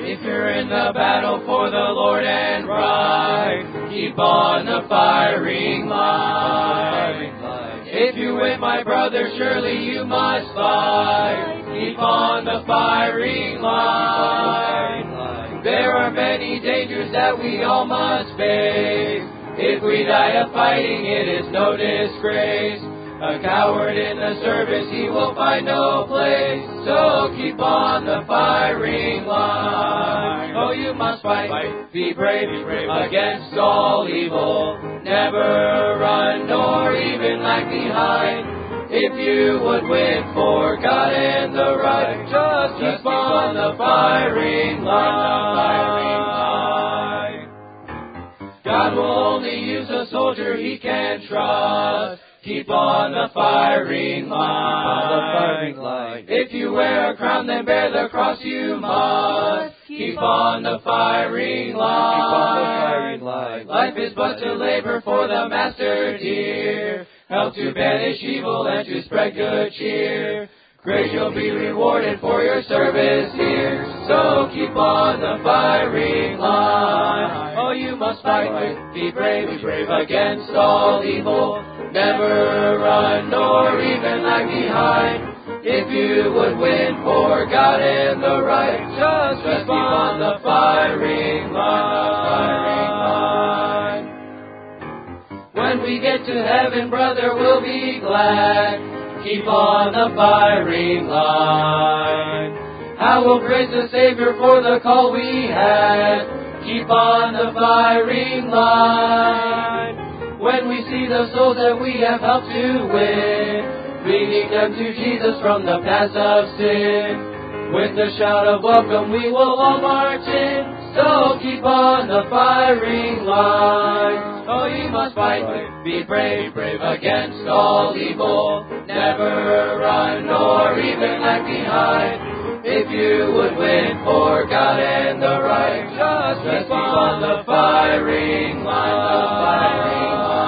If you're in the battle for the Lord and right, keep on the firing line. If you're with my brother, surely you must fight. Keep on the firing line. There are many dangers that we all must face. If we die of fighting, it is no disgrace. A coward in the service, he will find no place. So keep on the firing line. Oh, you must fight. Be brave against all evil. Never run nor even lag behind. If you would win for God and the right, just keep on the firing line. God will only use a soldier he can trust. Keep on the firing line. If you wear a crown, then bear the cross you must. Keep on the firing line. Life is but to labor for the Master dear. Help to banish evil and to spread good cheer. Great you'll be rewarded for your service here. So keep on the firing line. Oh, you must fight. Be brave against all evil. Never run nor even lag behind. If you would win for God and the right, just keep on the firing line. When we get to heaven, brother, we'll be glad. Keep on the firing line. How we'll praise the Savior for the call we had. Keep on the firing line. When we see the souls that we have helped to win, leading them to Jesus from the paths of sin. With a shout of welcome we will all march in. So keep on the firing line. Oh, you must fight, be brave against all evil. Never run nor even lag behind. If you would win for God and the right, just keep on the firing line.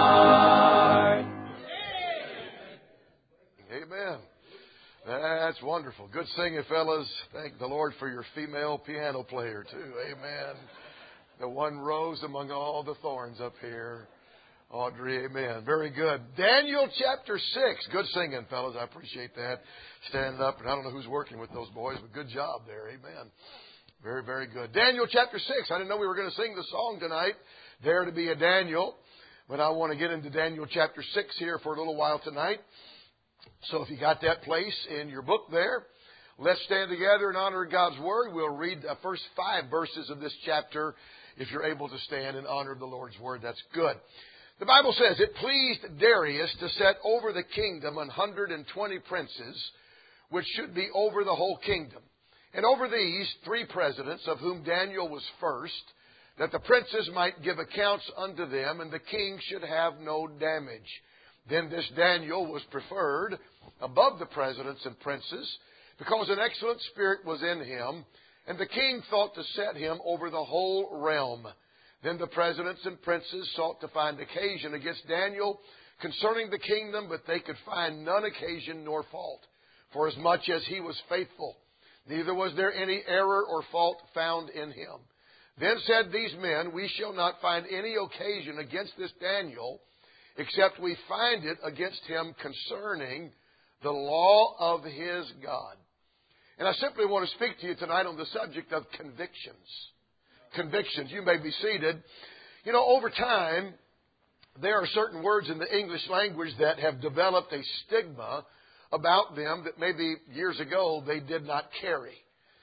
Amen. That's wonderful. Good singing, fellas. Thank the Lord for your female piano player, too. Amen. The one rose among all the thorns up here. Audrey, amen. Very good. Daniel chapter 6. Good singing, fellas. I appreciate that. Stand up. And I don't know who's working with those boys, but good job there. Amen. Very, very good. Daniel chapter 6. I didn't know we were going to sing the song tonight, Dare to be a Daniel. But I want to get into Daniel chapter 6 here for a little while tonight. So if you got that place in your book there, let's stand together in honor of God's Word. We'll read the first 5 verses of this chapter. If you're able to stand in honor of the Lord's Word, that's good. The Bible says, it pleased Darius to set over the kingdom 120 princes, which should be over the whole kingdom. And over these 3 presidents, of whom Daniel was first, that the princes might give accounts unto them, and the king should have no damage. Then this Daniel was preferred above the presidents and princes, because an excellent spirit was in him, and the king thought to set him over the whole realm. Then the presidents and princes sought to find occasion against Daniel concerning the kingdom, but they could find none occasion nor fault, for as much as he was faithful, neither was there any error or fault found in him. Then said these men, we shall not find any occasion against this Daniel, except we find it against him concerning the law of his God. And I simply want to speak to you tonight on the subject of convictions. Convictions. You may be seated. You know, over time, there are certain words in the English language that have developed a stigma about them that maybe years ago they did not carry.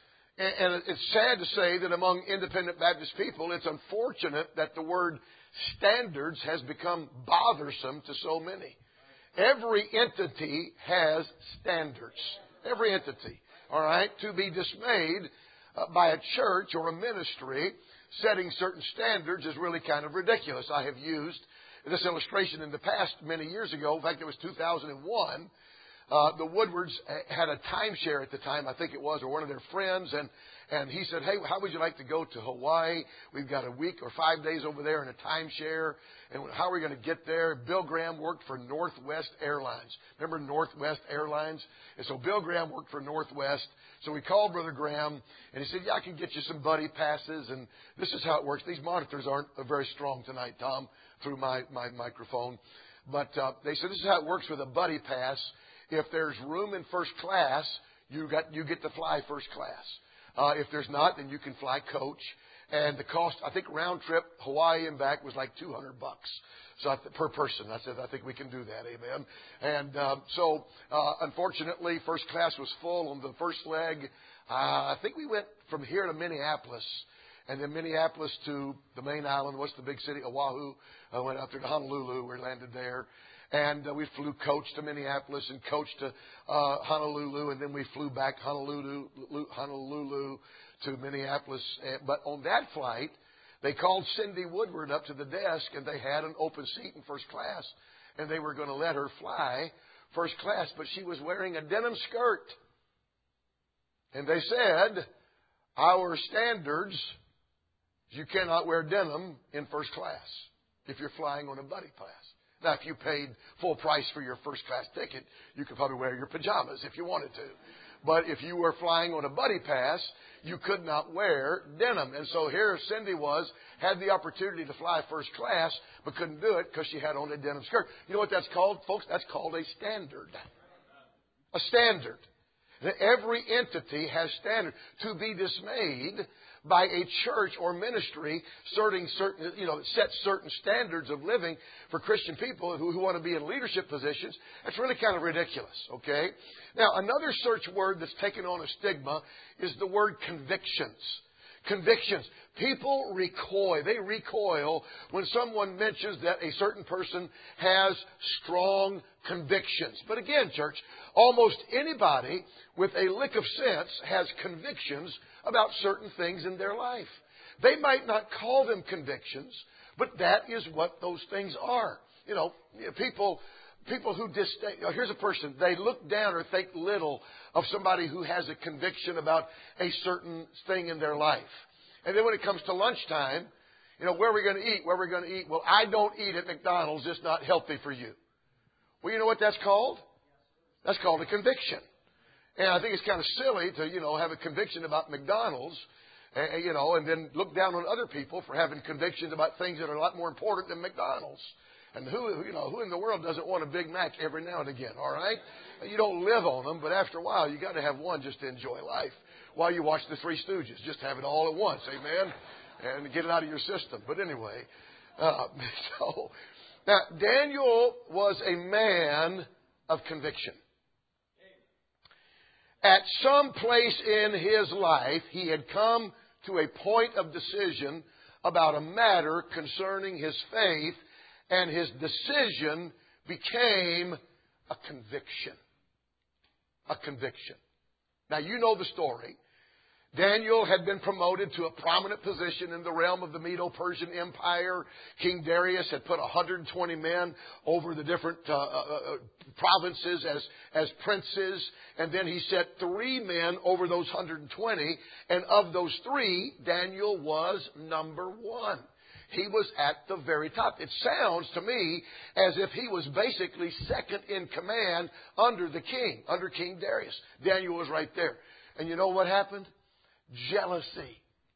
And it's sad to say that among independent Baptist people, it's unfortunate that the word standards has become bothersome to so many. Every entity has standards. Every entity. All right? To be dismayed by a church or a ministry setting certain standards is really kind of ridiculous. I have used this illustration in the past many years ago. In fact, it was 2001. the Woodwards had a timeshare at the time, I think it was, or one of their friends, and he said, hey, how would you like to go to Hawaii? We've got a week or 5 days over there in a timeshare, and how are we going to get there? Bill Graham worked for Northwest Airlines. Remember Northwest Airlines? And so Bill Graham worked for Northwest. So we called Brother Graham, and he said, yeah, I can get you some buddy passes, and this is how it works. These monitors aren't very strong tonight, Tom, through my microphone. But they said, this is how it works with a buddy pass. If there's room in first class, you get to fly first class. If there's not, then you can fly coach. And the cost, I think round trip, Hawaii and back was like $200. So per person. I said, I think we can do that. Amen. And so unfortunately, first class was full on the first leg. I think we went from here to Minneapolis. And then Minneapolis to the main island. What's the big city? Oahu. I went out there to Honolulu. We landed there. And we flew coach to Minneapolis and coach to Honolulu. And then we flew back Honolulu to Minneapolis. But on that flight, they called Cindy Woodward up to the desk, and they had an open seat in first class. And they were going to let her fly first class. But she was wearing a denim skirt. And they said, our standards, you cannot wear denim in first class if you're flying on a buddy class. Now, if you paid full price for your first class ticket, you could probably wear your pajamas if you wanted to. But if you were flying on a buddy pass, you could not wear denim. And so here Cindy had the opportunity to fly first class, but couldn't do it because she had on a denim skirt. You know what that's called, folks? That's called a standard. A standard. Every entity has standards. To be dismayed by a church or ministry sets certain standards of living for Christian people who want to be in leadership positions, that's really kind of ridiculous, okay? Now, another search word that's taken on a stigma is the word convictions. Convictions. People recoil. They recoil when someone mentions that a certain person has strong convictions. But again, church, almost anybody with a lick of sense has convictions about certain things in their life. They might not call them convictions, but that is what those things are. People who disdain. Here's a person, they look down or think little of somebody who has a conviction about a certain thing in their life. And then when it comes to lunchtime, where are we going to eat? Where are we going to eat? Well, I don't eat at McDonald's. It's not healthy for you. Well, you know what that's called? That's called a conviction. And I think it's kind of silly to, have a conviction about McDonald's, and then look down on other people for having convictions about things that are a lot more important than McDonald's. And who in the world doesn't want a Big Mac every now and again, all right? You don't live on them, but after a while, you got to have one just to enjoy life. While you watch the Three Stooges, just have it all at once, amen? And get it out of your system. But anyway, now Daniel was a man of conviction. At some place in his life, he had come to a point of decision about a matter concerning his faith, and his decision became a conviction. A conviction. Now, you know the story. Daniel had been promoted to a prominent position in the realm of the Medo-Persian Empire. King Darius had put 120 men over the different provinces as princes. And then he set 3 men over those 120. And of those 3, Daniel was number 1. He was at the very top. It sounds to me as if he was basically second in command under the king, under King Darius. Daniel was right there. And you know what happened? Jealousy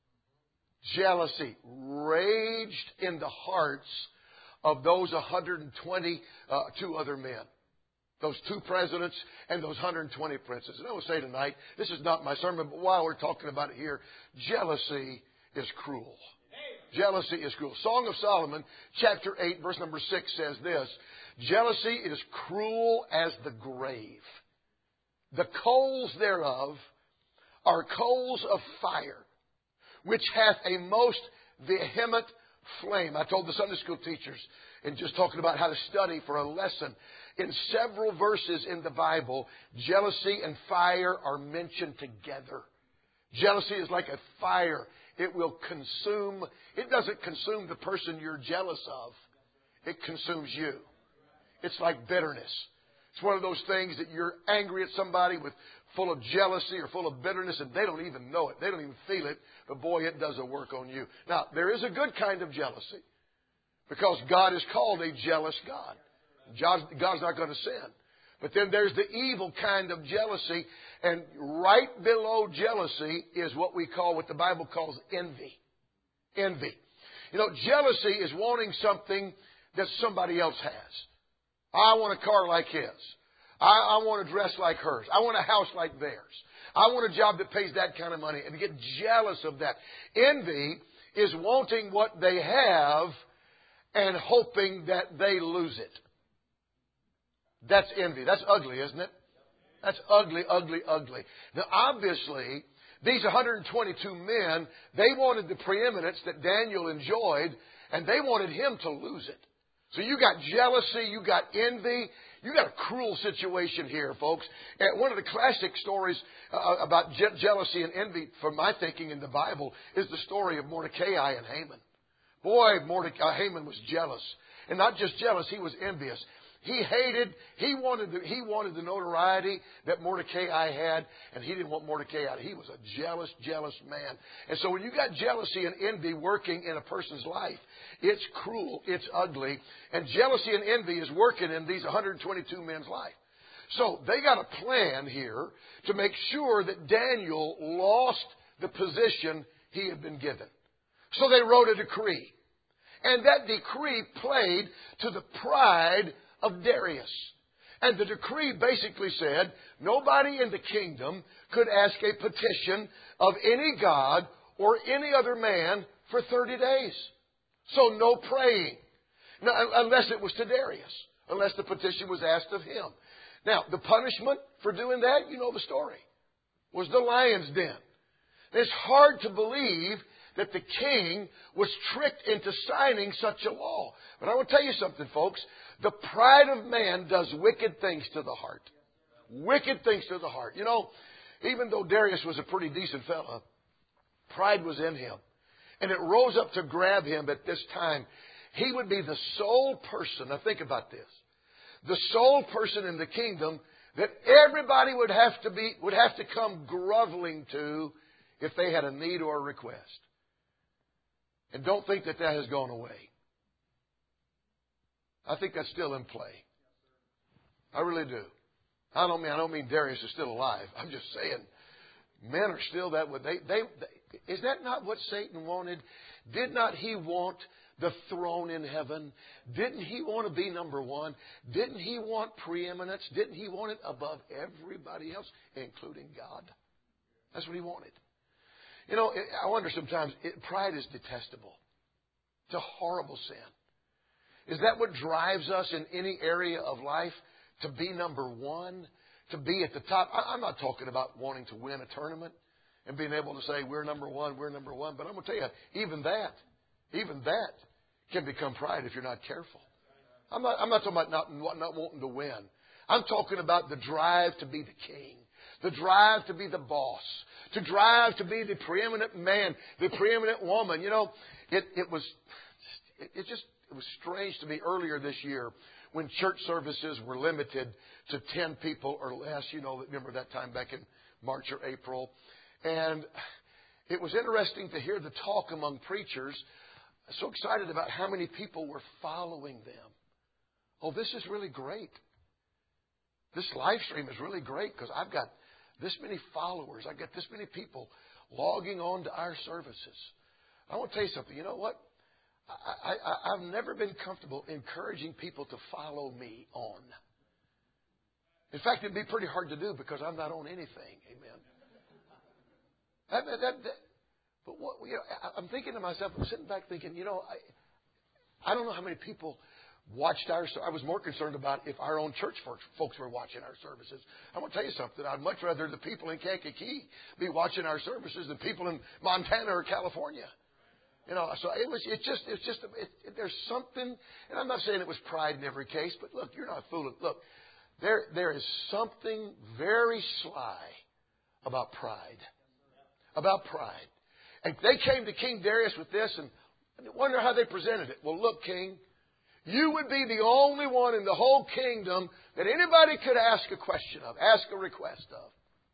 raged in the hearts of those 122 other men. Those 2 presidents and those 120 princes. And I will say tonight, this is not my sermon, but while we're talking about it here, jealousy is cruel. Jealousy is cruel. Song of Solomon, chapter 8, verse number 6 says this: jealousy is cruel as the grave. The coals thereof are coals of fire, which hath a most vehement flame. I told the Sunday school teachers, in just talking about how to study for a lesson, in several verses in the Bible, jealousy and fire are mentioned together. Jealousy is like a fire. It will consume. It doesn't consume the person you're jealous of. It consumes you. It's like bitterness. It's one of those things that you're angry at somebody with full of jealousy or full of bitterness, and they don't even know it. They don't even feel it. But boy, it does a work on you. Now, there is a good kind of jealousy, because God is called a jealous God. God's not going to sin. But then there's the evil kind of jealousy, and right below jealousy is what the Bible calls envy. Envy. You know, jealousy is wanting something that somebody else has. I want a car like his. I want a dress like hers. I want a house like theirs. I want a job that pays that kind of money, and to get jealous of that. Envy is wanting what they have and hoping that they lose it. That's envy. That's ugly, isn't it? That's ugly, ugly, ugly. Now, obviously, these 122 men, they wanted the preeminence that Daniel enjoyed, and they wanted him to lose it. So you got jealousy, you got envy, you got a cruel situation here, folks. And one of the classic stories about jealousy and envy, from my thinking in the Bible, is the story of Mordecai and Haman. Boy, Haman was jealous. And not just jealous, he was envious. He wanted the notoriety that Mordecai had, and he didn't want Mordecai. He was a jealous man. And so when you got jealousy and envy working in a person's life, it's cruel, it's ugly, and jealousy and envy is working in these 122 men's life. So they got a plan here to make sure that Daniel lost the position he had been given. So they wrote a decree. And that decree played to the pride of Darius. And the decree basically said nobody in the kingdom could ask a petition of any god or any other man for 30 days. So no praying. Now, unless it was to Darius. Unless the petition was asked of him. Now, the punishment for doing that, you know the story, was the lion's den. It's hard to believe that the king was tricked into signing such a law. But I want to tell you something, folks. The pride of man does wicked things to the heart. Wicked things to the heart. You know, even though Darius was a pretty decent fella, pride was in him. And it rose up to grab him at this time. He would be the sole person, now think about this, the sole person in the kingdom that everybody would have to come groveling to if they had a need or a request. And don't think that has gone away. I think that's still in play. I really do. I don't mean Darius is still alive. I'm just saying, men are still that way. Is that not what Satan wanted? Did not he want the throne in heaven? Didn't he want to be number one? Didn't he want preeminence? Didn't he want it above everybody else, including God? That's what he wanted. You know, I wonder sometimes, pride is detestable. It's a horrible sin. Is that what drives us in any area of life? To be number one? To be at the top? I'm not talking about wanting to win a tournament and being able to say, we're number one. But I'm going to tell you, even that can become pride if you're not careful. I'm not talking about not wanting to win. I'm talking about the drive to be the king. The drive to be the boss. To drive to be the preeminent man, the preeminent woman. You know, it was strange to me earlier this year when church services were limited to 10 people or less. You know, remember that time back in March or April. And it was interesting to hear the talk among preachers. So excited about how many people were following them. Oh, this is really great. This live stream is really great because I've got this many followers. I've got this many people logging on to our services. I want to tell you something. You know what? I've never been comfortable encouraging people to follow me on. In fact, it'd be pretty hard to do because I'm not on anything. Amen. But what, you know, I'm thinking to myself, I'm sitting back thinking, you know, I don't know how many people watched our. I was more concerned about if our own church folks were watching our services. I'm going to tell you something. I'd much rather the people in Kankakee be watching our services than people in Montana or California. You know, so there's something, and I'm not saying it was pride in every case, but look, you're not fooling. Look, there is something very sly about pride. About pride. And they came to King Darius with this, and I wonder how they presented it. Well, look, King, You would be the only one in the whole kingdom that anybody could ask a question of, ask a request of.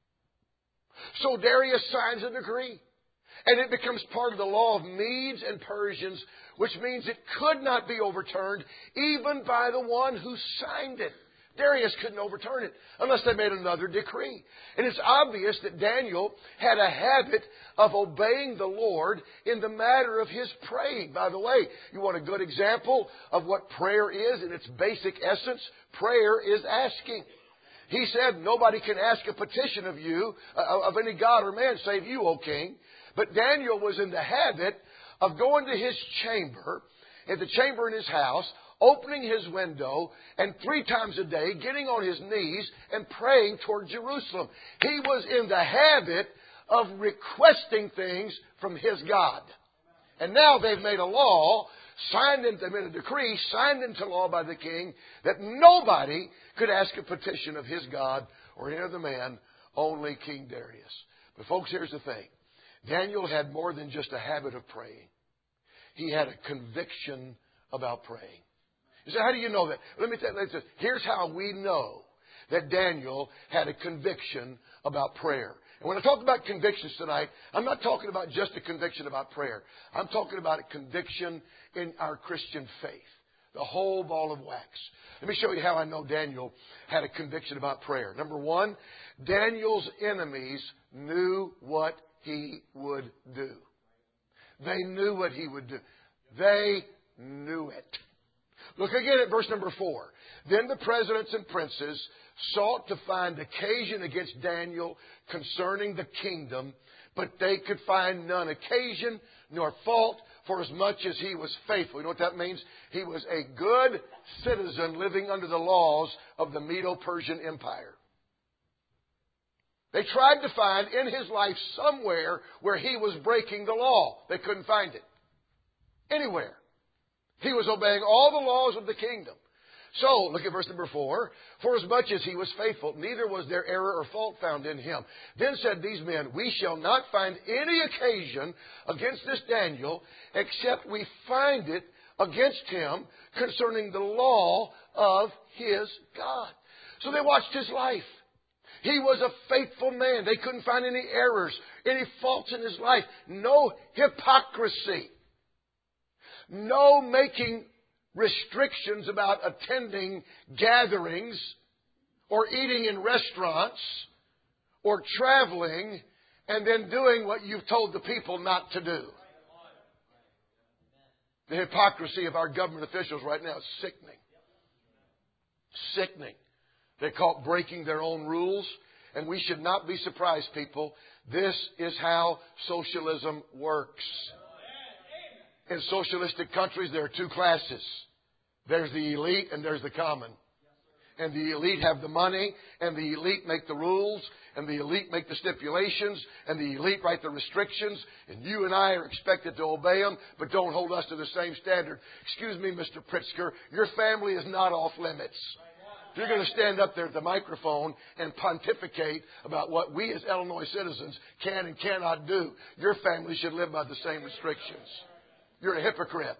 So Darius signs a decree. And it becomes part of the law of Medes and Persians, which means it could not be overturned even by the one who signed it. Darius couldn't overturn it unless they made another decree. And it's obvious that Daniel had a habit of obeying the Lord in the matter of his praying. By the way, you want a good example of what prayer is in its basic essence? Prayer is asking. He said, nobody can ask a petition of you, of any god or man, save you, O king. But Daniel was in the habit of going to his chamber, in the chamber in his house, opening his window, and 3 times a day getting on his knees and praying toward Jerusalem. He was in the habit of requesting things from his God. And now they've made a law, they made a decree, signed into law by the king, that nobody could ask a petition of his God or any other man, only King Darius. But folks, here's the thing. Daniel had more than just a habit of praying. He had a conviction about praying. You say, how do you know that? Let me tell you, here's how we know that Daniel had a conviction about prayer. And when I talk about convictions tonight, I'm not talking about just a conviction about prayer. I'm talking about a conviction in our Christian faith. The whole ball of wax. Let me show you how I know Daniel had a conviction about prayer. Number 1, Daniel's enemies knew what he would do. They knew what he would do. They knew it. Look again at verse number 4. Then the presidents and princes sought to find occasion against Daniel concerning the kingdom, but they could find none occasion nor fault, for as much as he was faithful. You know what that means? He was a good citizen living under the laws of the Medo-Persian Empire. They tried to find in his life somewhere where he was breaking the law. They couldn't find it. Anywhere. He was obeying all the laws of the kingdom. So, look at verse number 4. For as much as he was faithful, neither was there error or fault found in him. Then said these men, we shall not find any occasion against this Daniel, except we find it against him concerning the law of his God. So they watched his life. He was a faithful man. They couldn't find any errors, any faults in his life. No hypocrisy. No making restrictions about attending gatherings or eating in restaurants or traveling and then doing what you've told the people not to do. The hypocrisy of our government officials right now is sickening. Sickening. They're caught breaking their own rules, and we should not be surprised, people. This is how socialism works. In socialistic countries, there are 2 classes. There's the elite and there's the common. And the elite have the money, and the elite make the rules, and the elite make the stipulations, and the elite write the restrictions, and you and I are expected to obey them, but don't hold us to the same standard. Excuse me, Mr. Pritzker, your family is not off limits. If you're going to stand up there at the microphone and pontificate about what we as Illinois citizens can and cannot do, your family should live by the same restrictions. You're a hypocrite.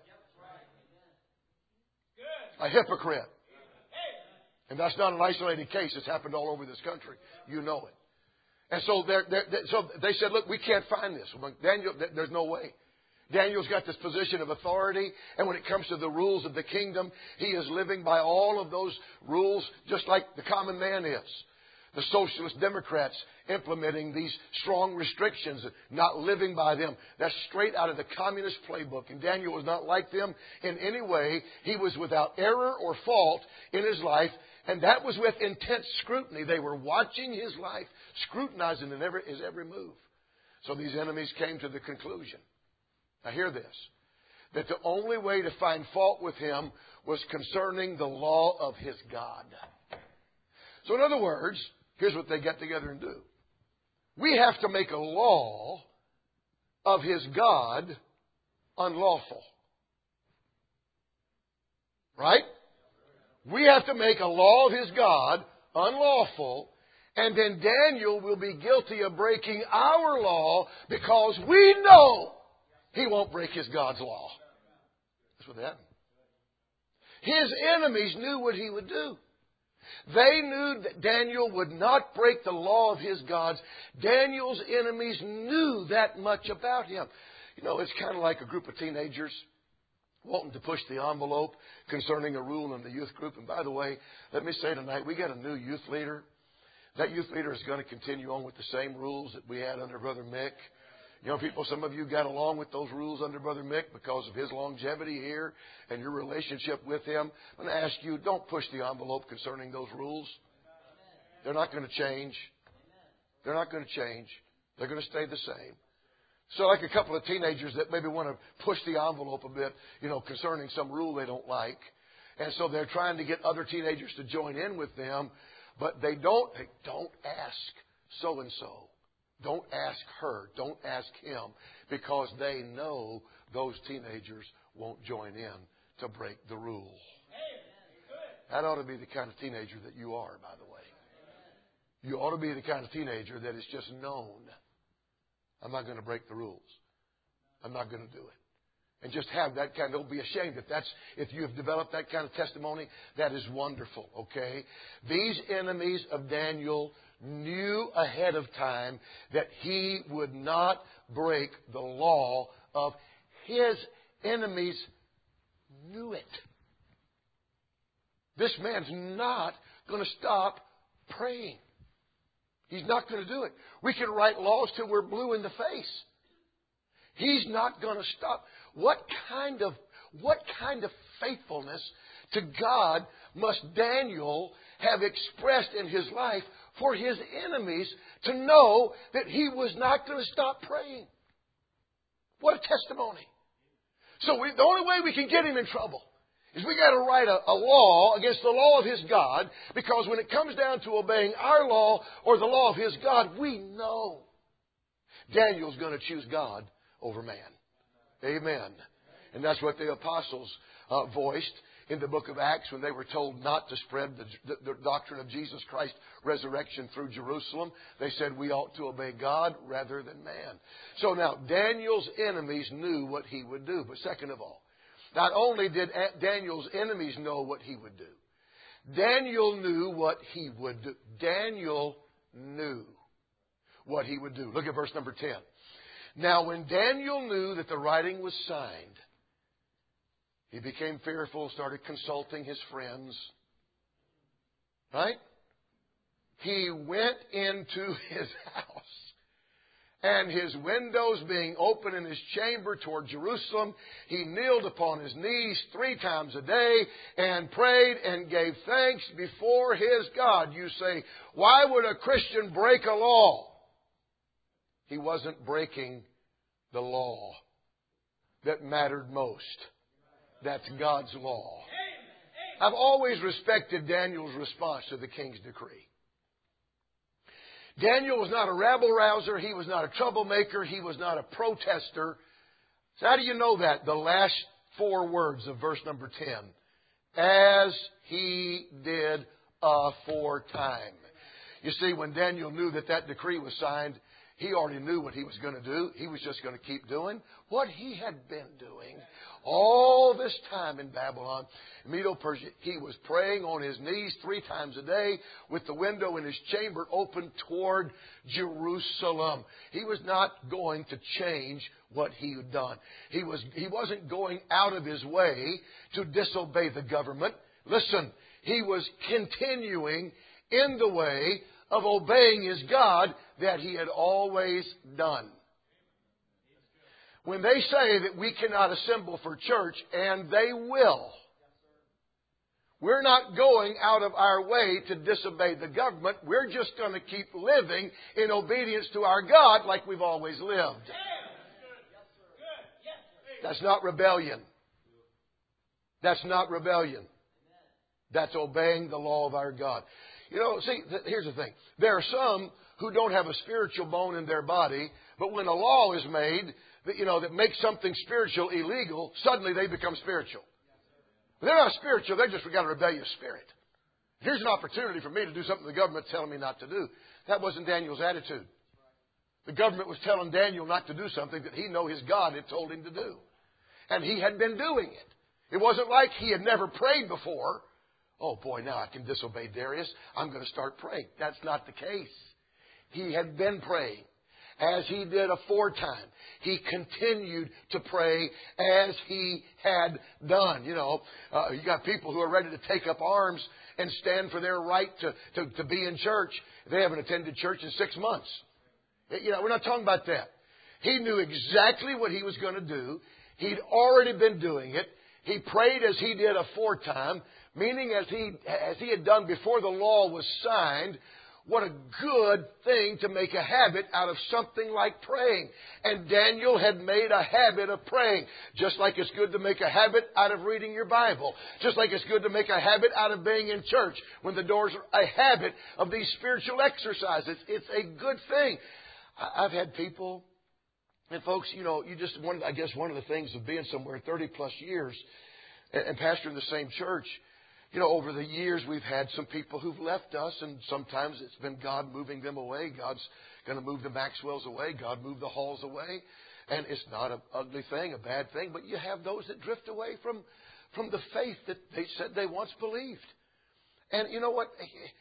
A hypocrite. And that's not an isolated case. It's happened all over this country. You know it. And so they said, look, we can't find this. Daniel, there's no way. Daniel's got this position of authority, and when it comes to the rules of the kingdom, he is living by all of those rules just like the common man is. The socialist Democrats implementing these strong restrictions, not living by them. That's straight out of the communist playbook. And Daniel was not like them in any way. He was without error or fault in his life, and that was with intense scrutiny. They were watching his life, scrutinizing his every move. So these enemies came to the conclusion. Now hear this, that the only way to find fault with him was concerning the law of his God. So in other words, here's what they get together and do. We have to make a law of his God unlawful. Right? We have to make a law of his God unlawful, and then Daniel will be guilty of breaking our law because we know he won't break his God's law. That's what happened. His enemies knew what he would do. They knew that Daniel would not break the law of his gods. Daniel's enemies knew that much about him. You know, it's kind of like a group of teenagers wanting to push the envelope concerning a rule in the youth group. And by the way, let me say tonight, we got a new youth leader. That youth leader is going to continue on with the same rules that we had under Brother Mick. You know, people, some of you got along with those rules under Brother Mick because of his longevity here and your relationship with him. I'm going to ask you, don't push the envelope concerning those rules. They're not going to change. They're not going to change. They're going to stay the same. So like a couple of teenagers that maybe want to push the envelope a bit, you know, concerning some rule they don't like. And so they're trying to get other teenagers to join in with them. But they don't ask so-and-so. Don't ask her. Don't ask him. Because they know those teenagers won't join in to break the rule. That ought to be the kind of teenager that you are, by the way. You ought to be the kind of teenager that is just known. I'm not going to break the rules. I'm not going to do it. And just have that kind. Don't be ashamed if you have developed that kind of testimony. That is wonderful. Okay, these enemies of Daniel knew ahead of time that he would not break the law of his enemies. Knew it. This man's not going to stop praying. He's not going to do it. We can write laws till we're blue in the face. He's not going to stop. What kind of faithfulness to God must Daniel have expressed in his life for his enemies to know that he was not going to stop praying? What a testimony. So the only way we can get him in trouble is we got to write a law against the law of his God, because when it comes down to obeying our law or the law of his God, we know Daniel's going to choose God over man. Amen. And that's what the apostles voiced in the book of Acts when they were told not to spread the doctrine of Jesus Christ's resurrection through Jerusalem. They said we ought to obey God rather than man. So now Daniel's enemies knew what he would do. But second of all, not only did Daniel's enemies know what he would do, Daniel knew what he would do. Daniel knew what he would do. Look at verse number 10. Now, when Daniel knew that the writing was signed, he became fearful, started consulting his friends. Right? He went into his house, and his windows being open in his chamber toward Jerusalem, he kneeled upon his knees 3 times a day and prayed and gave thanks before his God. You say, why would a Christian break a law? He wasn't breaking the law that mattered most. That's God's law. I've always respected Daniel's response to the king's decree. Daniel was not a rabble-rouser. He was not a troublemaker. He was not a protester. So how do you know that? The last 4 words of verse number 10. As he did aforetime. You see, when Daniel knew that decree was signed, he already knew what he was going to do. He was just going to keep doing what he had been doing all this time in Babylon, Medo-Persia. He was praying on his knees 3 times a day with the window in his chamber open toward Jerusalem. He was not going to change what he had done. He wasn't going out of his way to disobey the government. Listen, he was continuing in the way of obeying his God that he had always done. When they say that we cannot assemble for church, and they will, we're not going out of our way to disobey the government. We're just going to keep living in obedience to our God like we've always lived. That's not rebellion. That's not rebellion. That's obeying the law of our God. You know, see, here's the thing. There are some who don't have a spiritual bone in their body, but when a law is made that makes something spiritual illegal, suddenly they become spiritual. They're not spiritual, they've just got a rebellious spirit. Here's an opportunity for me to do something the government's telling me not to do. That wasn't Daniel's attitude. The government was telling Daniel not to do something that he knew his God had told him to do. And he had been doing it. It wasn't like he had never prayed before. Oh boy, now I can disobey Darius. I'm going to start praying. That's not the case. He had been praying. As he did aforetime, he continued to pray as he had done. You got people who are ready to take up arms and stand for their right to be in church. They haven't attended church in 6 months. We're not talking about that. He knew exactly what he was going to do. He'd already been doing it. He prayed as he did aforetime, meaning as he had done before the law was signed. What a good thing to make a habit out of something like praying. And Daniel had made a habit of praying. Just like it's good to make a habit out of reading your Bible. Just like it's good to make a habit out of being in church when the doors are a habit of these spiritual exercises. It's a good thing. I've had people, and folks, I guess one of the things of being somewhere 30 plus years and pastoring the same church, over the years, we've had some people who've left us, and sometimes it's been God moving them away. God's going to move the Maxwells away. God moved the Halls away. And it's not an ugly thing, a bad thing, but you have those that drift away from the faith that they said they once believed. And you know what?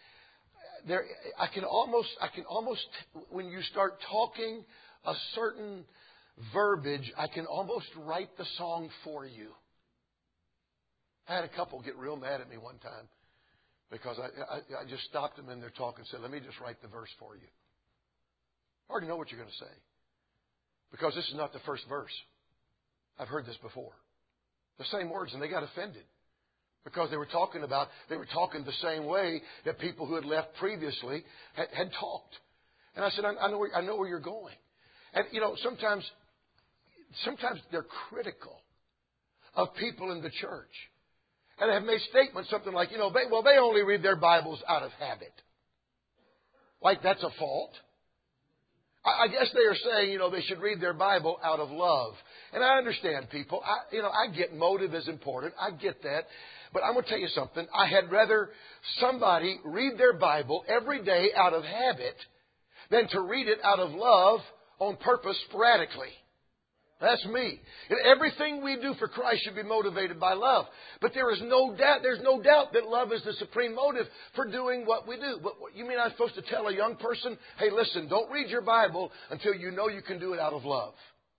I can almost, when you start talking a certain verbiage, I can almost write the song for you. I had a couple get real mad at me one time because I just stopped them in their talk and said, let me just write the verse for you. I already know what you're going to say because this is not the first verse. I've heard this before. The same words, and they got offended because they were talking the same way that people who had left previously had talked. And I said, I know where you're going. And, sometimes they're critical of people in the church. And have made statements, something like, they only read their Bibles out of habit. Like that's a fault. I guess they are saying, they should read their Bible out of love. And I understand people. I get motive is important. I get that. But I'm going to tell you something. I had rather somebody read their Bible every day out of habit than to read it out of love on purpose sporadically. That's me. And everything we do for Christ should be motivated by love. But there's no doubt that love is the supreme motive for doing what we do. But you mean I'm supposed to tell a young person, hey, listen, don't read your Bible until you know you can do it out of love.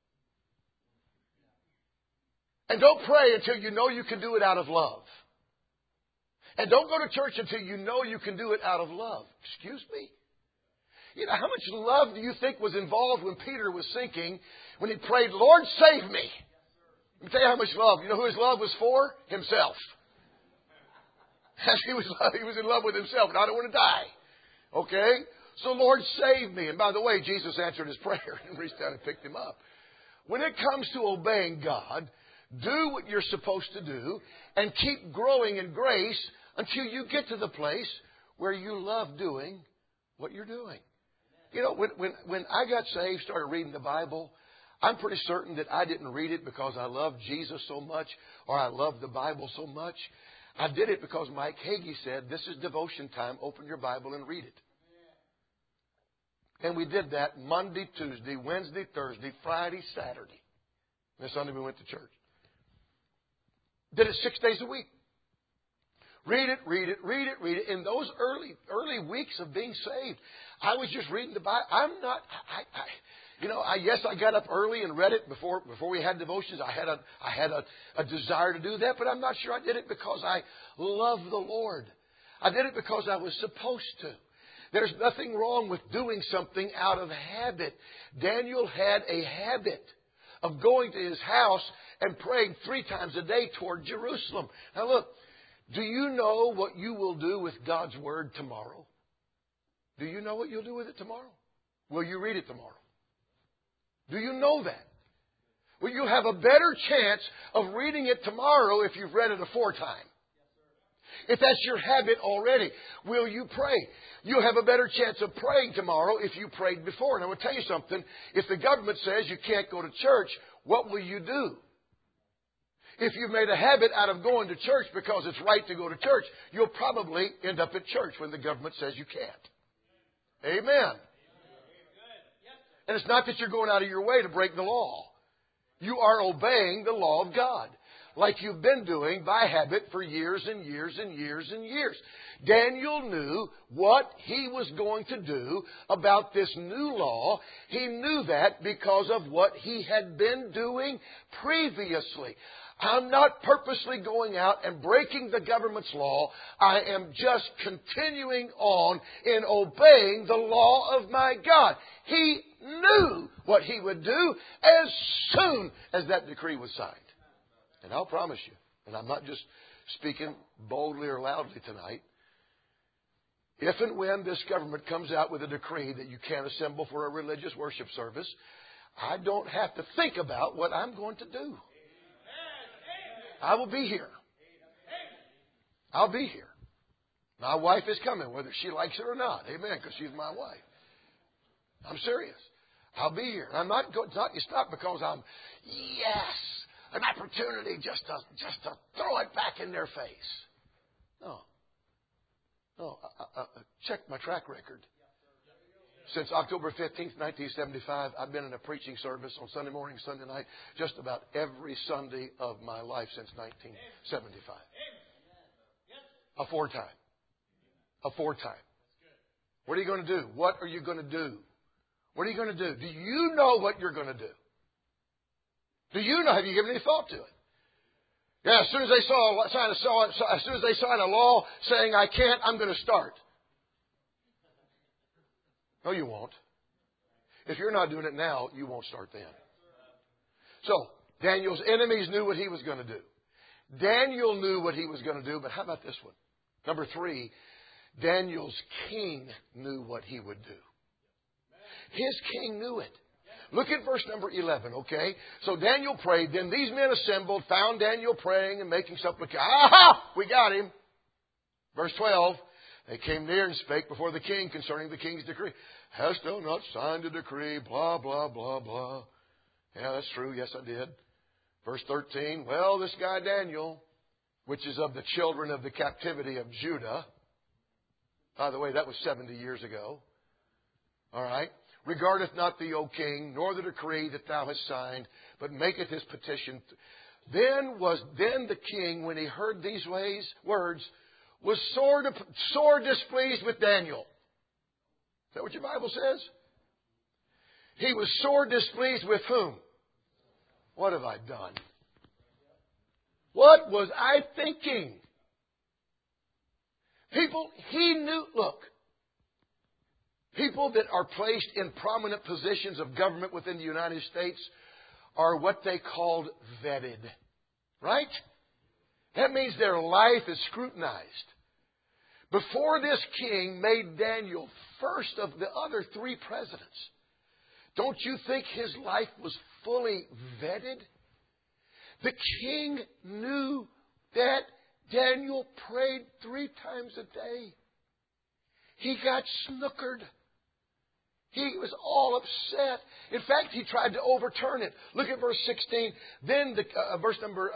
And don't pray until you know you can do it out of love. And don't go to church until you know you can do it out of love. Excuse me? How much love do you think was involved when Peter was sinking, when he prayed, Lord, save me? Let me tell you how much love. You know who his love was for? Himself. He was in love with himself, and I don't want to die. Okay? So, Lord, save me. And by the way, Jesus answered his prayer and reached down and picked him up. When it comes to obeying God, do what you're supposed to do and keep growing in grace until you get to the place where you love doing what you're doing. When I got saved, started reading the Bible, I'm pretty certain that I didn't read it because I loved Jesus so much or I loved the Bible so much. I did it because Mike Hagee said, this is devotion time. Open your Bible and read it. And we did that Monday, Tuesday, Wednesday, Thursday, Friday, Saturday. And Sunday we went to church. Did it 6 days a week. Read it. In those early weeks of being saved, I was just reading the Bible. Yes, I got up early and read it before we had devotions. I had a desire to do that, but I'm not sure I did it because I love the Lord. I did it because I was supposed to. There's nothing wrong with doing something out of habit. Daniel had a habit of going to his house and praying 3 times a day toward Jerusalem. Now look, do you know what you will do with God's Word tomorrow? Do you know what you'll do with it tomorrow? Will you read it tomorrow? Do you know that? Well, you'll have a better chance of reading it tomorrow if you've read it aforetime. If that's your habit already, will you pray? You'll have a better chance of praying tomorrow if you prayed before. And I will tell you something. If the government says you can't go to church, what will you do? If you've made a habit out of going to church because it's right to go to church, you'll probably end up at church when the government says you can't. Amen. And it's not that you're going out of your way to break the law. You are obeying the law of God. like you've been doing by habit for years and years and years and years. Daniel knew what he was going to do about this new law. He knew that because of what he had been doing previously. I'm not purposely going out and breaking the government's law. I am just continuing on in obeying the law of my God. He knew what he would do as soon as that decree was signed. And I'll promise you, and I'm not just speaking boldly or loudly tonight, if and when this government comes out with a decree that you can't assemble for a religious worship service, I don't have to think about what I'm going to do. I will be here. I'll be here. My wife is coming, whether she likes it or not. Amen, because she's my wife. I'm serious. I'll be here. I'm not going. It's not because I'm, an opportunity just to throw it back in their face. No. Check my track record. Since October 15th, 1975, I've been in a preaching service on Sunday morning, Sunday night, just about every Sunday of my life since 1975. A four-time. What are you going to do? What are you going to do? What are you going to do? Do you know what you're going to do? Do you know? Have you given any thought to it? Yeah, as soon as they sign a law saying I can't, I'm going to start. No, you won't. If you're not doing it now, you won't start then. So, Daniel's enemies knew what he was going to do. Daniel knew what he was going to do, but how about this one? Number 3, Daniel's king knew what he would do. His king knew it. Look at verse number 11, okay? So Daniel prayed. Then these men assembled, found Daniel praying and making supplication. Aha! We got him. Verse 12. They came near and spake before the king concerning the king's decree. Hast thou not signed a decree? Blah, blah, blah, blah. Yeah, that's true. Yes, I did. Verse 13. Well, this guy Daniel, which is of the children of the captivity of Judah. By the way, that was 70 years ago. All right. Regardeth not thee, O king, nor the decree that thou hast signed, but maketh his petition. Then the king, when he heard these words, was sore displeased with Daniel. Is that what your Bible says? He was sore displeased with whom? What have I done? What was I thinking? People, he knew, look, people that are placed in prominent positions of government within the United States are what they called vetted. Right? That means their life is scrutinized. Before this king made Daniel first of the other 3 presidents, don't you think his life was fully vetted? The king knew that Daniel prayed 3 times a day. He got snookered. He was all upset. In fact, he tried to overturn it. Look at verse 16. Then verse number...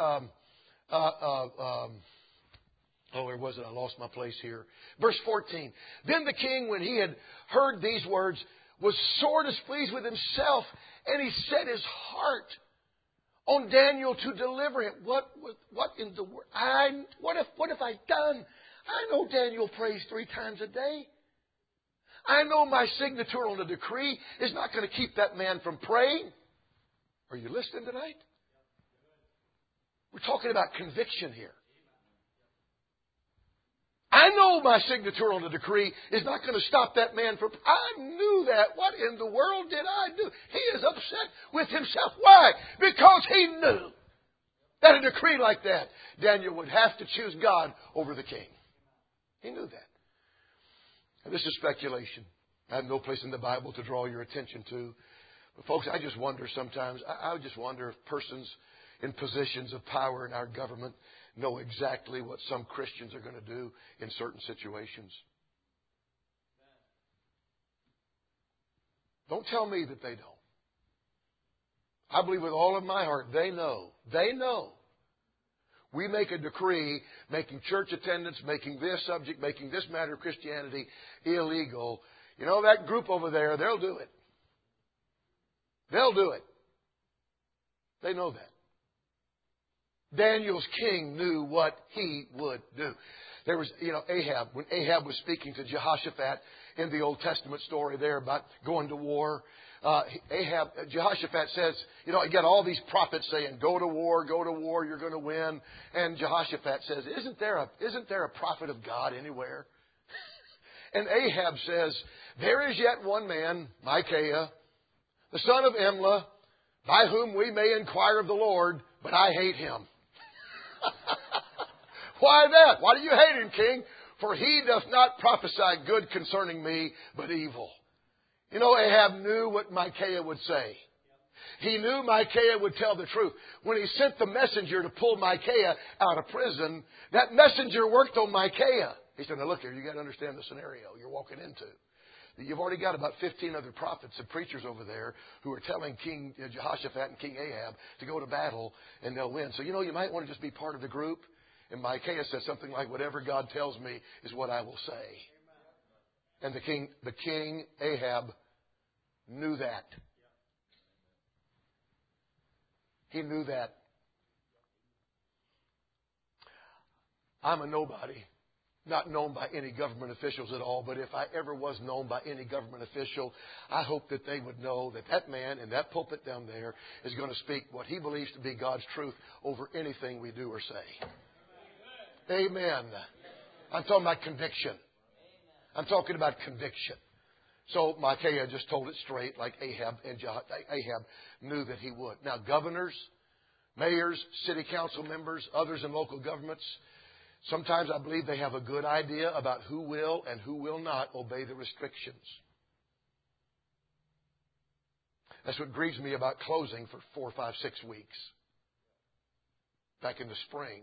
where was it? I lost my place here. Verse 14. Then the king, when he had heard these words, was sore displeased with himself, and he set his heart on Daniel to deliver him. What in the world? What have I done? I know Daniel prays 3 times a day. I know my signature on the decree is not going to keep that man from praying. Are you listening tonight? We're talking about conviction here. I know my signature on the decree is not going to stop that man from... I knew that. What in the world did I do? He is upset with himself. Why? Because he knew that a decree like that, Daniel would have to choose God over the king. He knew that. And this is speculation. I have no place in the Bible to draw your attention to. But folks, I just wonder sometimes, I just wonder if persons in positions of power in our government know exactly what some Christians are going to do in certain situations. Don't tell me that they don't. I believe with all of my heart they know. They know. We make a decree making church attendance, making this subject, making this matter of Christianity illegal. You know, that group over there, they'll do it. They'll do it. They know that. Daniel's king knew what he would do. There was, Ahab. When Ahab was speaking to Jehoshaphat in the Old Testament story there about going to war, Jehoshaphat says, you got all these prophets saying, go to war, you're going to win. And Jehoshaphat says, isn't there a prophet of God anywhere? And Ahab says, there is yet one man, Micaiah, the son of Imlah, by whom we may inquire of the Lord, but I hate him. Why that? Why do you hate him, king? For he doth not prophesy good concerning me, but evil. Ahab knew what Micaiah would say. He knew Micaiah would tell the truth. When he sent the messenger to pull Micaiah out of prison, that messenger worked on Micaiah. He said, now look here, you got to understand the scenario you're walking into. You've already got about 15 other prophets and preachers over there who are telling King Jehoshaphat and King Ahab to go to battle and they'll win. So, you might want to just be part of the group. And Micaiah says something like, whatever God tells me is what I will say. And the king Ahab knew that. He knew that. I'm a nobody. Not known by any government officials at all, but if I ever was known by any government official, I hope that they would know that that man in that pulpit down there is going to speak what he believes to be God's truth over anything we do or say. Amen. I'm talking about conviction. I'm talking about conviction. So Micaiah just told it straight like Ahab, and Ahab knew that he would. Now, governors, mayors, city council members, others in local governments, sometimes I believe they have a good idea about who will and who will not obey the restrictions. That's what grieves me about closing for 4, 5, 6 weeks back in the spring.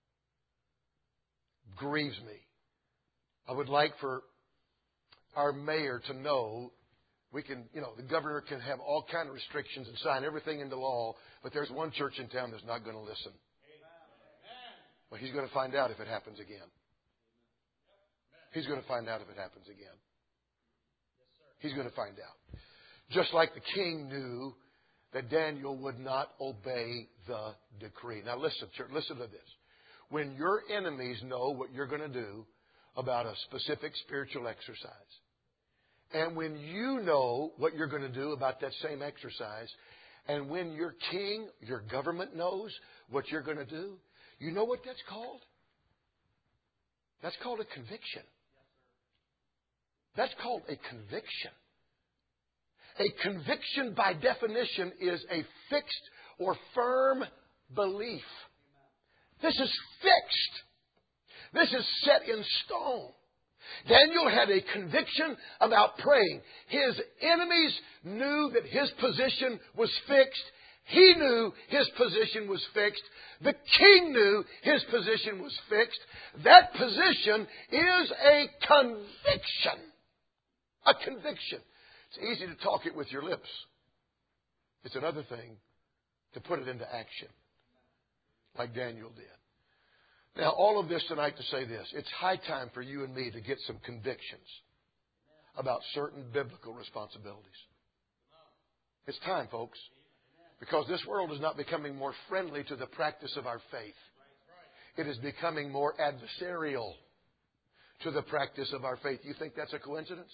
Grieves me. I would like for our mayor to know we can, the governor can have all kind of restrictions and sign everything into law, but there's one church in town that's not going to listen. Well, he's going to find out if it happens again. He's going to find out if it happens again. He's going to find out. Just like the king knew that Daniel would not obey the decree. Now listen, church, listen to this. When your enemies know what you're going to do about a specific spiritual exercise, and when you know what you're going to do about that same exercise, and when your king, your government knows what you're going to do, you know what that's called? That's called a conviction. That's called a conviction. A conviction, by definition, is a fixed or firm belief. This is fixed. This is set in stone. Daniel had a conviction about praying. His enemies knew that his position was fixed. He knew his position was fixed. The king knew his position was fixed. That position is a conviction. A conviction. It's easy to talk it with your lips. It's another thing to put it into action, like Daniel did. Now, all of this tonight to say this. It's high time for you and me to get some convictions about certain biblical responsibilities. It's time, folks. Because this world is not becoming more friendly to the practice of our faith. It is becoming more adversarial to the practice of our faith. You think that's a coincidence?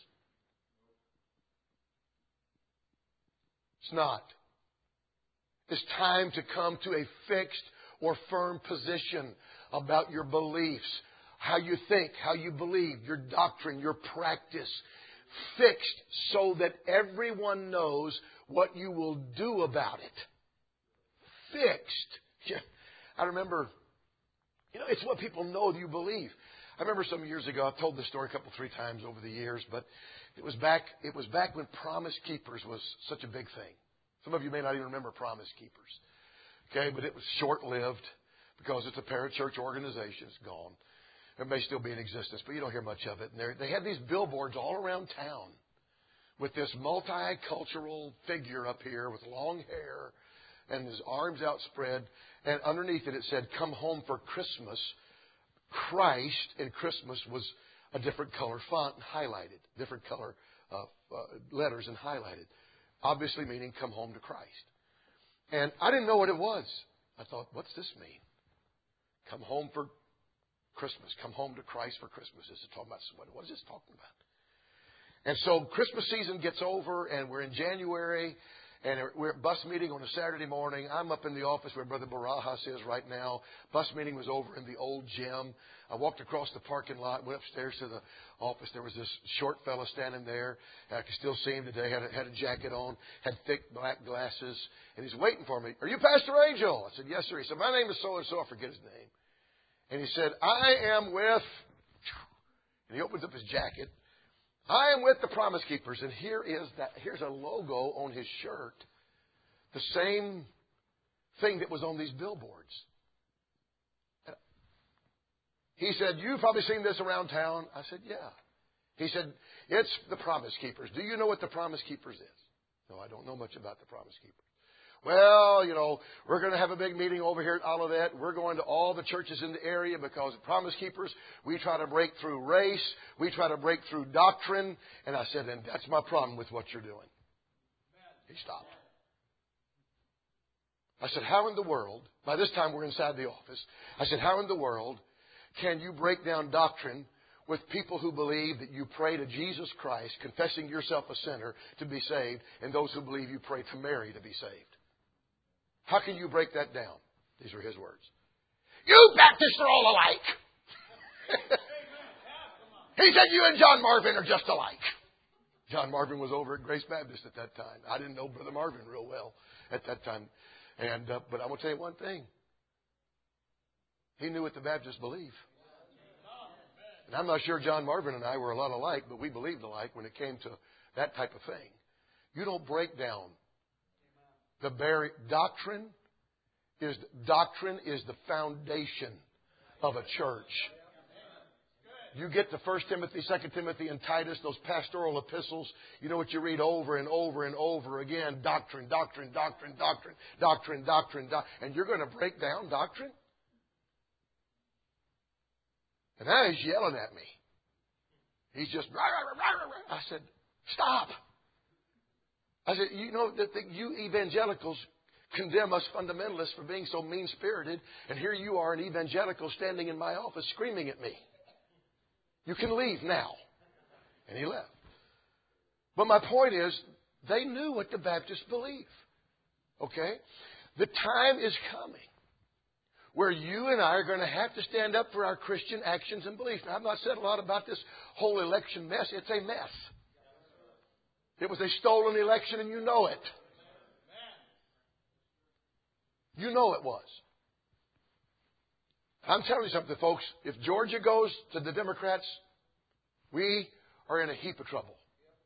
It's not. It's time to come to a fixed or firm position about your beliefs, how you think, how you believe, your doctrine, your practice. Fixed so that everyone knows what you will do about it. Fixed. I remember, it's what people know you believe. I remember some years ago, I've told this story a couple, 3 times over the years, but it was back when Promise Keepers was such a big thing. Some of you may not even remember Promise Keepers. Okay, but it was short-lived because it's a parachurch organization. It's gone. It may still be in existence, but you don't hear much of it. And they had these billboards all around town with this multicultural figure up here with long hair and his arms outspread. And underneath it said, "Come home for Christmas." Christ in Christmas was a different color font and highlighted, different color letters and highlighted. Obviously meaning come home to Christ. And I didn't know what it was. I thought, what's this mean? Come home for Christmas. Come home to Christ for Christmas. This is talking about what is this talking about? And so Christmas season gets over, and we're in January, and we're at bus meeting on a Saturday morning. I'm up in the office where Brother Barajas is right now. Bus meeting was over in the old gym. I walked across the parking lot, went upstairs to the office. There was this short fella standing there. I could still see him today. Had a jacket on, had thick black glasses, and he's waiting for me. Are you Pastor Angel? I said, yes, sir. He said, my name is so-and-so. I forget his name. And he said, I am with, and he opens up his jacket. I am with the Promise Keepers, and here's a logo on his shirt, the same thing that was on these billboards. He said, you've probably seen this around town. I said, yeah. He said, it's the Promise Keepers. Do you know what the Promise Keepers is? No, I don't know much about the Promise Keepers. Well, we're going to have a big meeting over here at Olivet. We're going to all the churches in the area because Promise Keepers, we try to break through race. We try to break through doctrine. And I said, and that's my problem with what you're doing. He stopped. I said, how in the world, by this time we're inside the office, I said, how in the world can you break down doctrine with people who believe that you pray to Jesus Christ, confessing yourself a sinner to be saved, and those who believe you pray to Mary to be saved? How can you break that down? These are his words. You Baptists are all alike. He said you and John Marvin are just alike. John Marvin was over at Grace Baptist at that time. I didn't know Brother Marvin real well at that time. But I will tell you one thing. He knew what the Baptists believe. And I'm not sure John Marvin and I were a lot alike, but we believed alike when it came to that type of thing. You don't break down the doctrine is the foundation of a church. You get to 1 Timothy, 2 Timothy, and Titus, those pastoral epistles. You know what you read over and over and over again. Doctrine, doctrine, doctrine, doctrine, doctrine, doctrine, and you're going to break down doctrine? And now he's yelling at me. He's just, rah, rah, rah, rah, rah. I said, stop. I said, you evangelicals condemn us fundamentalists for being so mean-spirited, and here you are, an evangelical, standing in my office screaming at me. You can leave now. And he left. But my point is, they knew what the Baptists believe. Okay? The time is coming where you and I are going to have to stand up for our Christian actions and beliefs. Now, I've not said a lot about this whole election mess. It's a mess. It was a stolen election, and you know it. You know it was. I'm telling you something, folks. If Georgia goes to the Democrats, we are in a heap of trouble.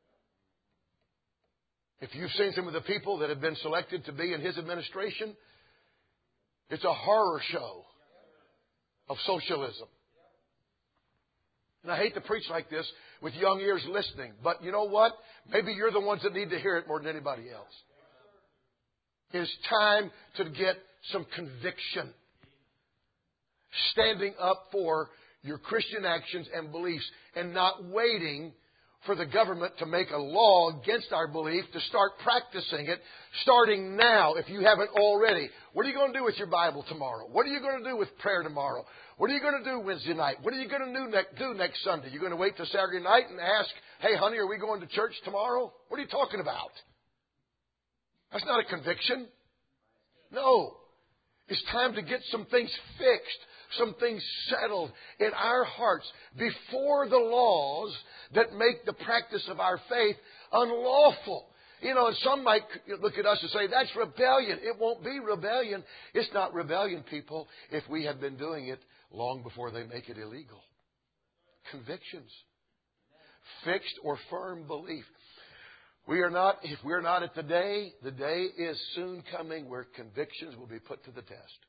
If you've seen some of the people that have been selected to be in his administration, it's a horror show of socialism. And I hate to preach like this with young ears listening, but you know what? Maybe you're the ones that need to hear it more than anybody else. It's time to get some conviction. Standing up for your Christian actions and beliefs and not waiting for the government to make a law against our belief, to start practicing it, starting now if you haven't already. What are you going to do with your Bible tomorrow? What are you going to do with prayer tomorrow? What are you going to do Wednesday night? What are you going to do next Sunday? You're going to wait till Saturday night and ask, hey, honey, are we going to church tomorrow? What are you talking about? That's not a conviction. No. It's time to get some things fixed, some things settled in our hearts before the laws that make the practice of our faith unlawful. And some might look at us and say, that's rebellion. It won't be rebellion. It's not rebellion, people, if we have been doing it long before they make it illegal. Convictions. Fixed or firm belief. If we're not at the day is soon coming where convictions will be put to the test.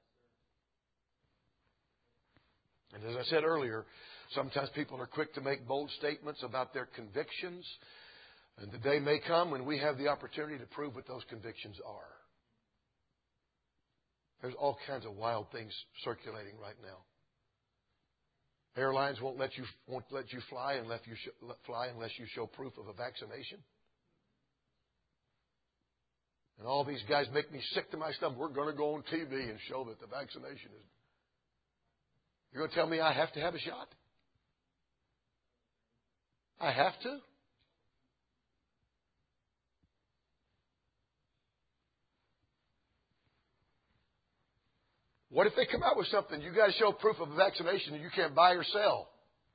And as I said earlier, sometimes people are quick to make bold statements about their convictions. And the day may come when we have the opportunity to prove what those convictions are. There's all kinds of wild things circulating right now. Airlines won't let you fly unless you show proof of a vaccination. And all these guys make me sick to my stomach. We're going to go on TV and show that the vaccination is. You're going to tell me I have to have a shot? I have to? What if they come out with something? You got to show proof of vaccination and you can't buy or sell.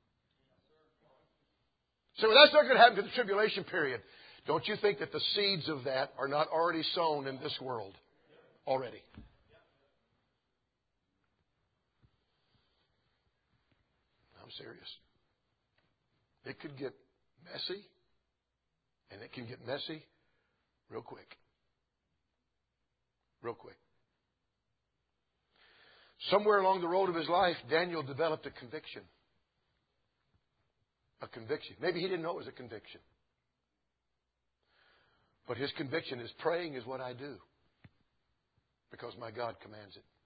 So that's not going to happen to the tribulation period. Don't you think that the seeds of that are not already sown in this world? Already. I'm serious. It could get messy, and it can get messy real quick. Real quick. Somewhere along the road of his life, Daniel developed a conviction. A conviction. Maybe he didn't know it was a conviction. But his conviction is praying is what I do. Because my God commands it.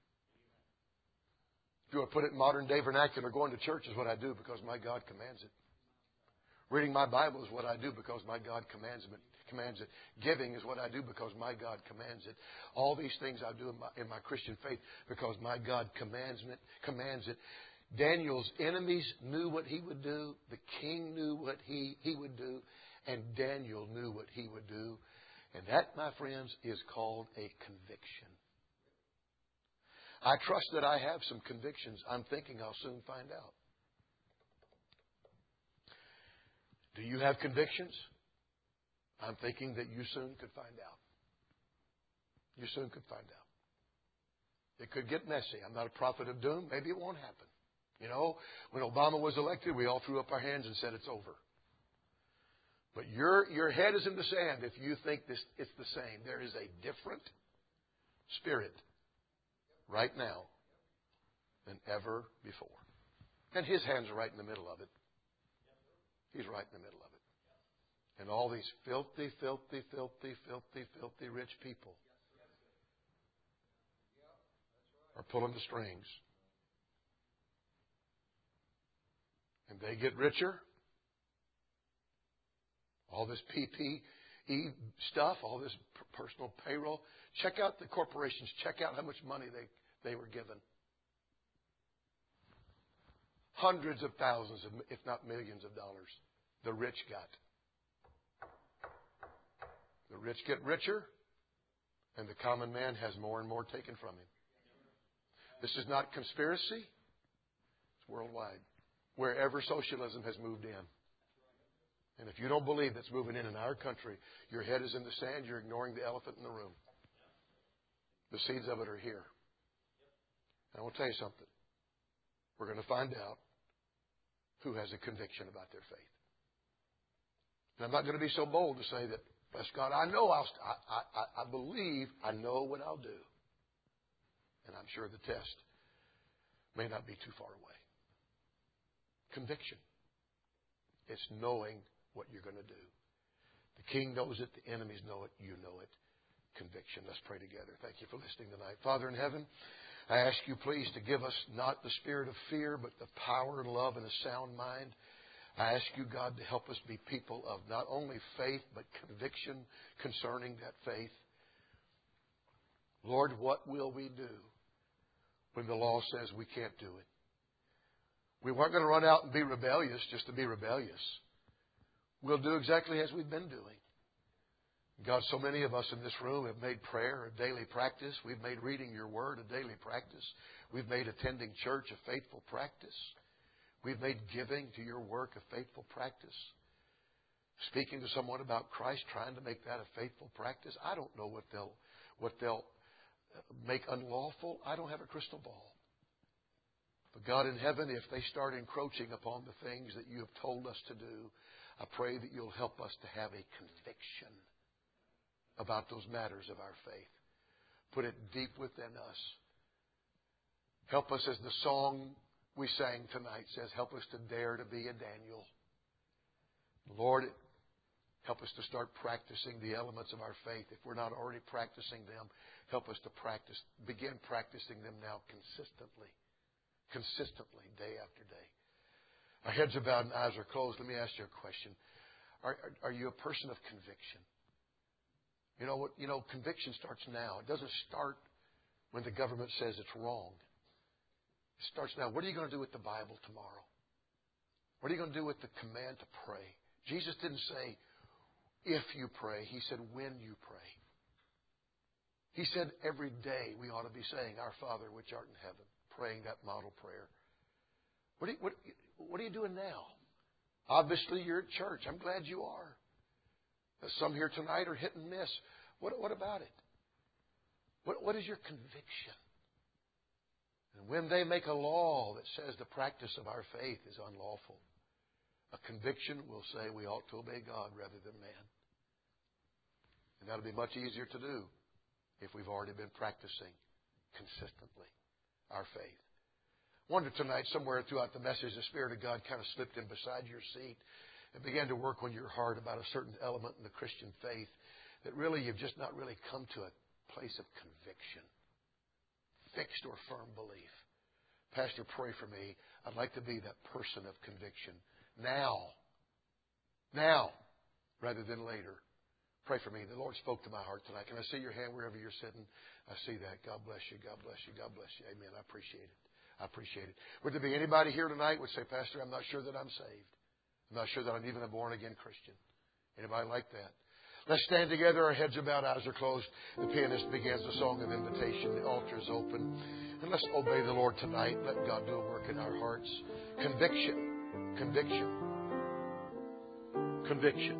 If you want to put it in modern day vernacular, going to church is what I do because my God commands it. Reading my Bible is what I do because my God commands it. Giving is what I do because my God commands it. All these things I do in my Christian faith because my God commands it. Daniel's enemies knew what he would do. The king knew what he would do. And Daniel knew what he would do. And that, my friends, is called a conviction. I trust that I have some convictions I'm thinking I'll soon find out. Do you have convictions? I'm thinking that you soon could find out. You soon could find out. It could get messy. I'm not a prophet of doom. Maybe it won't happen. You know, when Obama was elected, we all threw up our hands and said it's over. But your head is in the sand if you think it's the same. There is a different spirit right now than ever before. And his hands are right in the middle of it. He's right in the middle of it. And all these filthy, filthy, filthy, filthy, filthy rich people are pulling the strings. And they get richer. All this PPE stuff, all this personal payroll. Check out the corporations. Check out how much money they were given. Hundreds of thousands, if not millions of dollars, the rich got. The rich get richer, and the common man has more and more taken from him. This is not conspiracy. It's worldwide. Wherever socialism has moved in. And if you don't believe that's moving in our country, your head is in the sand, you're ignoring the elephant in the room. The seeds of it are here. And I will tell you something. We're going to find out who has a conviction about their faith. And I'm not going to be so bold to say that, bless God, I know I believe I know what I'll do. And I'm sure the test may not be too far away. Conviction. It's knowing what you're going to do. The king knows it. The enemies know it. You know it. Conviction. Let's pray together. Thank you for listening tonight. Father in heaven, I ask you please to give us not the spirit of fear, but the power and love and a sound mind. I ask you, God, to help us be people of not only faith, but conviction concerning that faith. Lord, what will we do when the law says we can't do it? We weren't going to run out and be rebellious just to be rebellious. We'll do exactly as we've been doing. God, so many of us in this room have made prayer a daily practice. We've made reading your word a daily practice. We've made attending church a faithful practice. We've made giving to your work a faithful practice. Speaking to someone about Christ, trying to make that a faithful practice. I don't know what they'll make unlawful. I don't have a crystal ball. But God in heaven, if they start encroaching upon the things that you have told us to do, I pray that you'll help us to have a conviction about those matters of our faith. Put it deep within us. Help us, as the song we sang tonight says, help us to dare to be a Daniel. Lord, help us to start practicing the elements of our faith. If we're not already practicing them, help us to begin practicing them now consistently. Consistently, day after day. Our heads are bowed and eyes are closed. Let me ask you a question. Are you a person of conviction? You know what? Conviction starts now. It doesn't start when the government says it's wrong. It starts now. What are you going to do with the Bible tomorrow? What are you going to do with the command to pray? Jesus didn't say, if you pray. He said, when you pray. He said every day we ought to be saying, Our Father which art in heaven, praying that model prayer. What are you doing now? Obviously, you're at church. I'm glad you are. Some here tonight are hit and miss. What about it? What is your conviction? And when they make a law that says the practice of our faith is unlawful, a conviction will say we ought to obey God rather than man. And that'll be much easier to do if we've already been practicing consistently our faith. I wonder tonight, somewhere throughout the message, the Spirit of God kind of slipped in beside your seat and began to work on your heart about a certain element in the Christian faith that really you've just not really come to a place of conviction, fixed or firm belief. Pastor, pray for me. I'd like to be that person of conviction now, rather than later. Pray for me. The Lord spoke to my heart tonight. Can I see your hand wherever you're sitting? I see that. God bless you. God bless you. God bless you. Amen. I appreciate it. I appreciate it. Would there be anybody here tonight would say, Pastor, I'm not sure that I'm saved. I'm not sure that I'm even a born-again Christian. Anybody like that? Let's stand together. Our heads are bowed, eyes are closed. The pianist begins the song of invitation. The altar is open. And let's obey the Lord tonight. Let God do a work in our hearts. Conviction. Conviction. Conviction.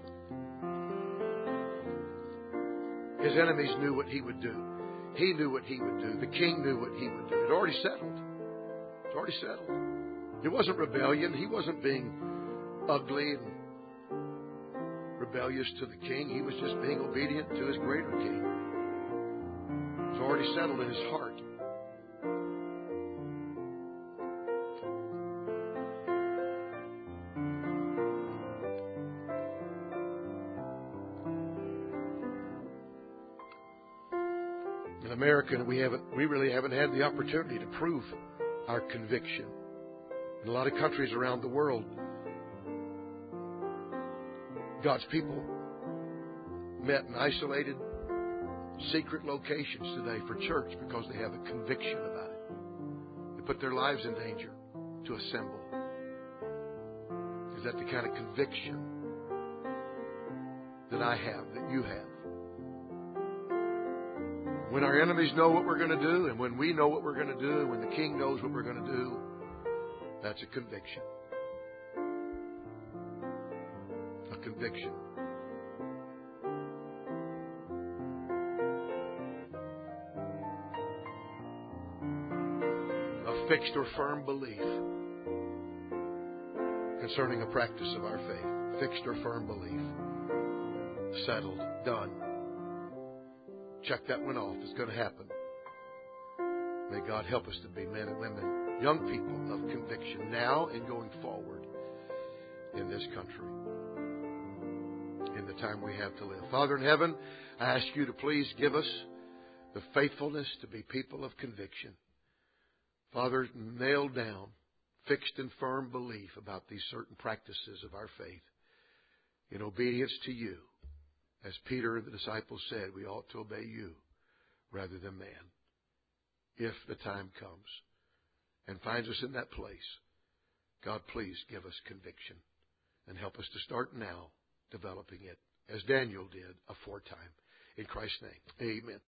His enemies knew what he would do. He knew what he would do. The king knew what he would do. It already settled. It's already settled. It wasn't rebellion. He wasn't being ugly and rebellious to the king. He was just being obedient to his greater king. It's already settled in his heart. In America, we really haven't had the opportunity to prove our conviction. In a lot of countries around the world, God's people met in isolated, secret locations today for church because they have a conviction about it. They put their lives in danger to assemble. Is that the kind of conviction that I have, that you have? When our enemies know what we're going to do, and when we know what we're going to do, and when the king knows what we're going to do, that's a conviction. A conviction. A fixed or firm belief concerning a practice of our faith. Fixed or firm belief. Settled. Done. Check that one off. It's going to happen. May God help us to be men and women, young people of conviction now and going forward in this country, in the time we have to live. Father in heaven, I ask you to please give us the faithfulness to be people of conviction. Father, nail down fixed and firm belief about these certain practices of our faith in obedience to you. As Peter and the disciples said, we ought to obey you rather than man, if the time comes and finds us in that place. God, please give us conviction and help us to start now developing it, as Daniel did aforetime. In Christ's name, amen.